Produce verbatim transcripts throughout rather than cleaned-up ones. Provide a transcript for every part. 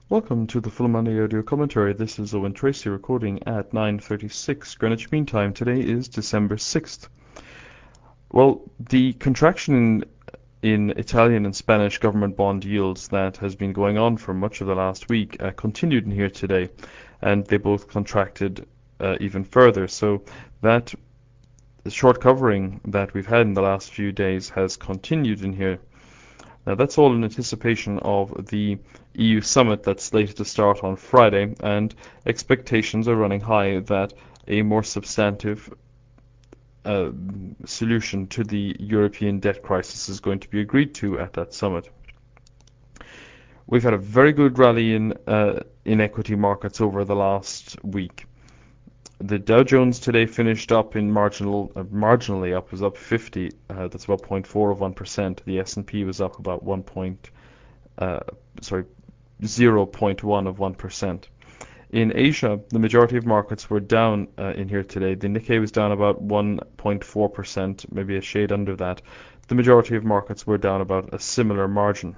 Welcome to the Full Money Audio Commentary. This is Owen Tracy recording at nine thirty-six Greenwich Mean Time. Today is December sixth. Well, the contraction in, in Italian and Spanish government bond yields that has been going on for much of the last week uh, continued in here today, and they both contracted uh, even further. So that short covering that we've had in the last few days has continued in here. Now that's all in anticipation of the E U summit that's slated to start on Friday, and expectations are running high that a more substantive uh, solution to the European debt crisis is going to be agreed to at that summit. We've had a very good rally in uh, in equity markets over the last week. The Dow Jones today finished up in marginal, uh, marginally up, was up fifty. Uh, that's about zero point four of one percent. The S and P was up about one point, uh, sorry, zero point one of one percent. In Asia, the majority of markets were down uh, in here today. The Nikkei was down about one point four percent, maybe a shade under that. The majority of markets were down about a similar margin.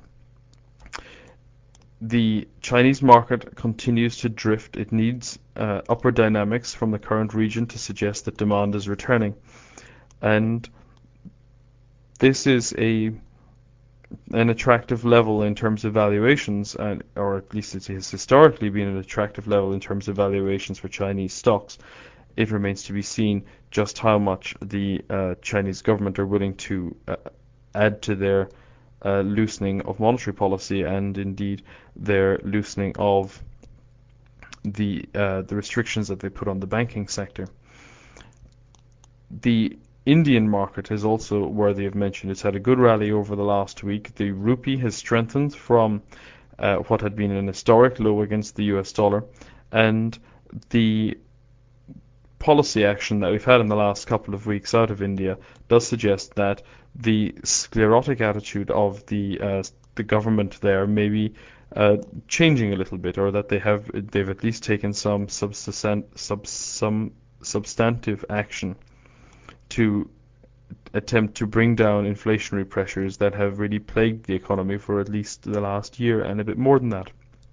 The Chinese market continues to drift. It needs uh, upward dynamics from the current region to suggest that demand is returning. And this is a an attractive level in terms of valuations, and, or at least it has historically been an attractive level in terms of valuations for Chinese stocks. It remains to be seen just how much the uh, Chinese government are willing to uh, add to their Uh, loosening of monetary policy, and indeed their loosening of the uh, the restrictions that they put on the banking sector. The Indian market is also worthy of mention. It's had a good rally over the last week. The rupee has strengthened from uh, what had been an historic low against the U S dollar, and the policy action that we've had in the last couple of weeks out of India does suggest that the sclerotic attitude of the uh, the government there may be uh, changing a little bit, or that they have they've at least taken some subsistent, sub, some substantive action to attempt to bring down inflationary pressures that have really plagued the economy for at least the last year and a bit more than that.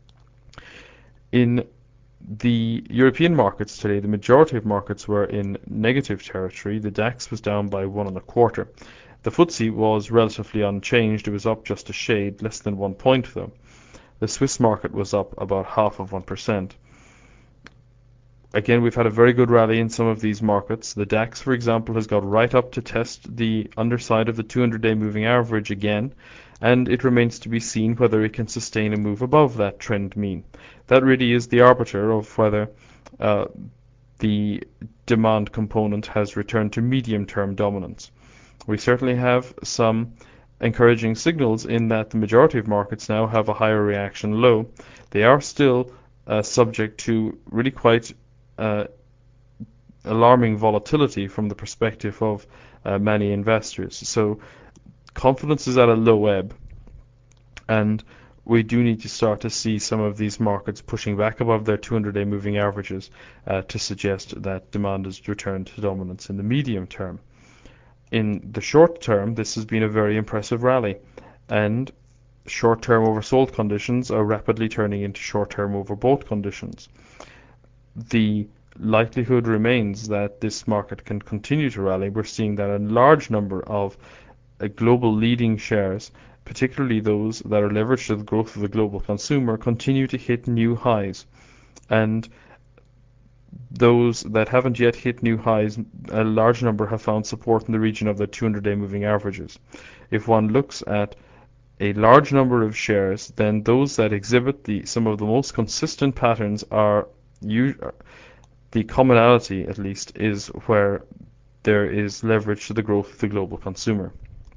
In the European markets today, the majority of markets were in negative territory. The DAX was down by one and a quarter. The F T S E was relatively unchanged. It was up just a shade, less than one point though. The Swiss market was up about half of one percent. Again, we've had a very good rally in some of these markets. The DAX, for example, has got right up to test the underside of the two hundred day moving average again, and it remains to be seen whether it can sustain a move above that trend mean. That really is the arbiter of whether uh, the demand component has returned to medium-term dominance. We certainly have some encouraging signals in that the majority of markets now have a higher reaction low. They are still uh, subject to really quite uh, alarming volatility from the perspective of uh, many investors. So confidence is at a low ebb, and we do need to start to see some of these markets pushing back above their two hundred day moving averages uh, to suggest that demand has returned to dominance in the medium term. In the short term, this has been a very impressive rally, and short-term oversold conditions are rapidly turning into short-term overbought conditions. The likelihood remains that this market can continue to rally. We're seeing that a large number of uh, global leading shares, particularly those that are leveraged to the growth of the global consumer, continue to hit new highs, and those that haven't yet hit new highs, a large number have found support in the region of the two hundred day moving averages. If one looks at a large number of shares, then those that exhibit the some of the most consistent patterns are the commonality, at least, is where there is leverage to the growth of the global consumer.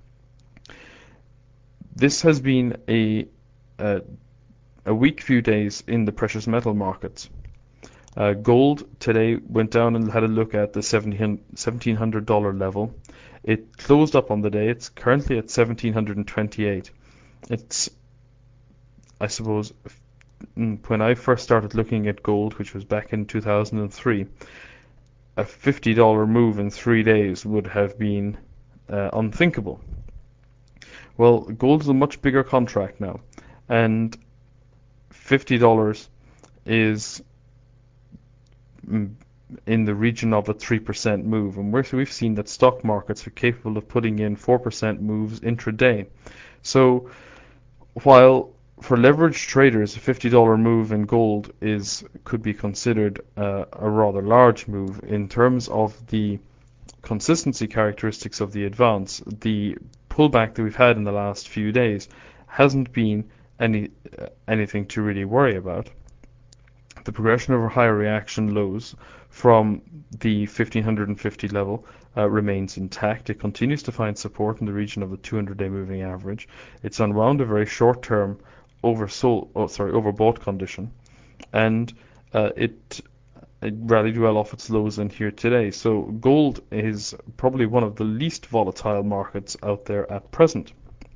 This has been a a, a weak few days in the precious metal markets. Uh, gold today went down and had a look at the seventeen hundred dollar level. It closed up on the day. It's currently at seventeen twenty-eight. It's, I suppose, when I first started looking at gold, which was back in two thousand three, a fifty dollar move in three days would have been uh, unthinkable. Well, gold is a much bigger contract now, and fifty dollars is mm, in the region of a three percent move, and we're, we've seen that stock markets are capable of putting in four percent moves intraday. So while for leveraged traders a fifty dollar move in gold is could be considered uh, a rather large move, in terms of the consistency characteristics of the advance, the pullback that we've had in the last few days hasn't been any uh, anything to really worry about. The progression over higher reaction lows from the fifteen fifty level uh, remains intact. It continues to find support in the region of the two hundred day moving average. It's unwound a very short-term oversold, oh, sorry, overbought condition, and uh, it, it rallied well off its lows in here today. So gold is probably one of the least volatile markets out there at present.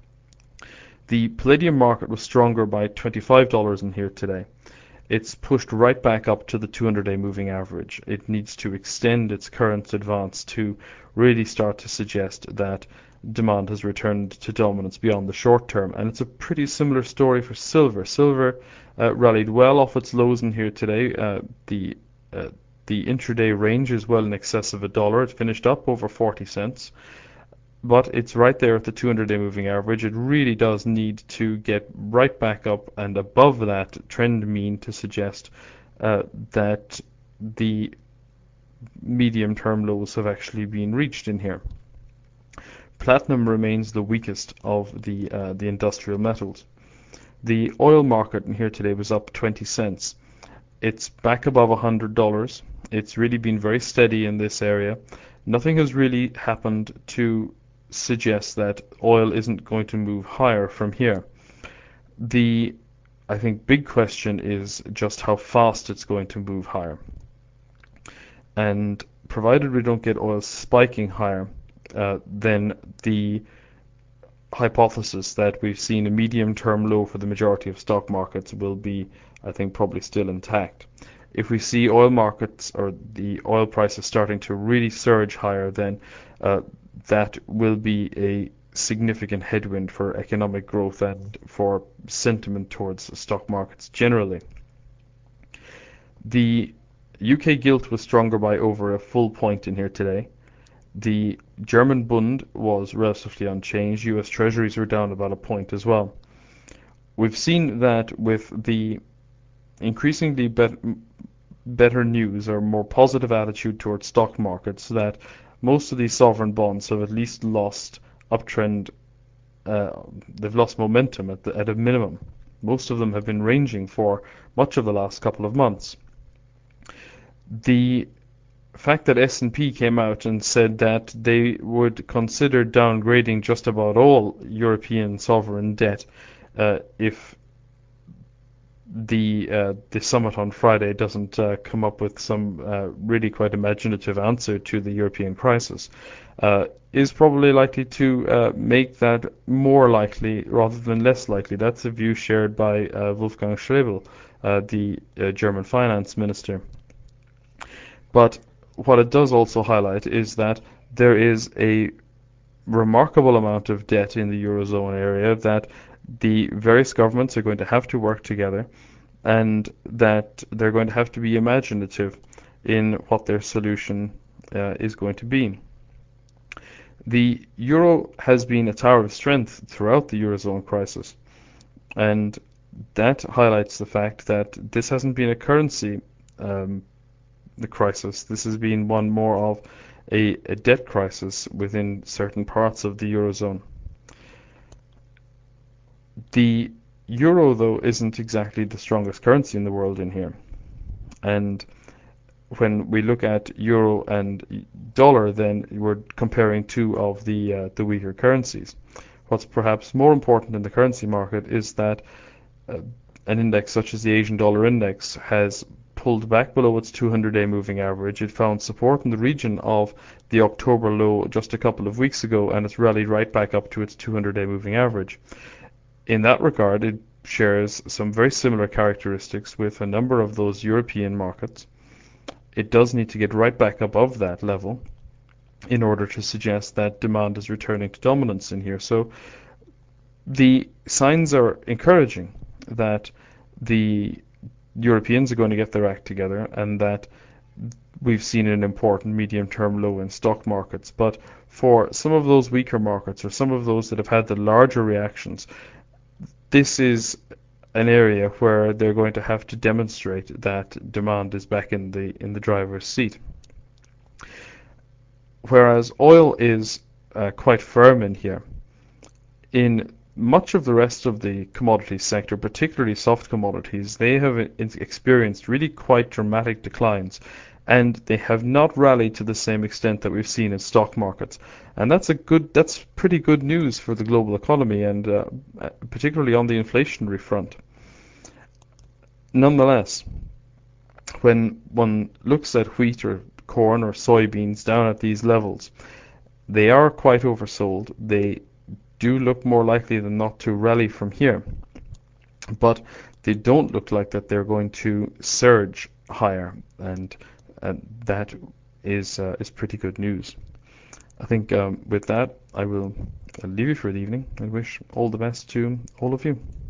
The palladium market was stronger by twenty-five dollars in here today. It's pushed right back up to the two hundred day moving average. It needs to extend its current advance to really start to suggest that demand has returned to dominance beyond the short term. And it's a pretty similar story for silver. Silver uh, rallied well off its lows in here today. Uh, the uh, the intraday range is well in excess of a dollar. It finished up over forty cents. But it's right there at the two hundred day moving average. It really does need to get right back up and above that trend mean to suggest uh, that the medium-term lows have actually been reached in here. Platinum remains the weakest of the uh, the industrial metals. The oil market in here today was up twenty cents. It's back above one hundred dollars. It's really been very steady in this area. Nothing has really happened to suggest that oil isn't going to move higher from here. The, I think, big question is just how fast it's going to move higher. And provided we don't get oil spiking higher, uh, then the hypothesis that we've seen a medium-term low for the majority of stock markets will be, I think, probably still intact. If we see oil markets or the oil prices starting to really surge higher, then uh, that will be a significant headwind for economic growth and for sentiment towards stock markets generally. The U K gilt was stronger by over a full point in here today. The German Bund was relatively unchanged. U S Treasuries were down about a point as well. We've seen that with the increasingly bet better news or more positive attitude towards stock markets, that most of these sovereign bonds have at least lost uptrend. Uh, they've lost momentum at, the, at a minimum. Most of them have been ranging for much of the last couple of months. The fact that S and P came out and said that they would consider downgrading just about all European sovereign debt uh, if the uh, the summit on Friday doesn't uh, come up with some uh, really quite imaginative answer to the European crisis, uh, is probably likely to uh, make that more likely rather than less likely. That's a view shared by uh, Wolfgang Schäuble, uh, the uh, German finance minister. But what it does also highlight is that there is a remarkable amount of debt in the Eurozone area, that the various governments are going to have to work together, and that they're going to have to be imaginative in what their solution uh, is going to be. The euro has been a tower of strength throughout the Eurozone crisis, and that highlights the fact that this hasn't been a currency um, the crisis. This has been one more of a, a debt crisis within certain parts of the Eurozone. The euro, though, isn't exactly the strongest currency in the world in here. And when we look at euro and dollar, then we're comparing two of the uh, the weaker currencies. What's perhaps more important in the currency market is that uh, an index such as the Asian dollar index has pulled back below its two hundred day moving average. It found support in the region of the October low just a couple of weeks ago, and it's rallied right back up to its two hundred day moving average. In that regard, it shares some very similar characteristics with a number of those European markets. It does need to get right back above that level in order to suggest that demand is returning to dominance in here. So the signs are encouraging that the Europeans are going to get their act together, and that we've seen an important medium-term low in stock markets. But for some of those weaker markets, or some of those that have had the larger reactions, this is an area where they're going to have to demonstrate that demand is back in the in the driver's seat. Whereas oil is uh, quite firm in here. In much of the rest of the commodities sector, particularly soft commodities, they have experienced really quite dramatic declines, and they have not rallied to the same extent that we've seen in stock markets. And that's a good, that's pretty good news for the global economy, and uh, particularly on the inflationary front. Nonetheless, when one looks at wheat or corn or soybeans down at these levels, they are quite oversold. They do look more likely than not to rally from here, but they don't look like that they're going to surge higher, and, and that is uh, is pretty good news. I think um, with that, I will leave you for the evening and wish all the best to all of you.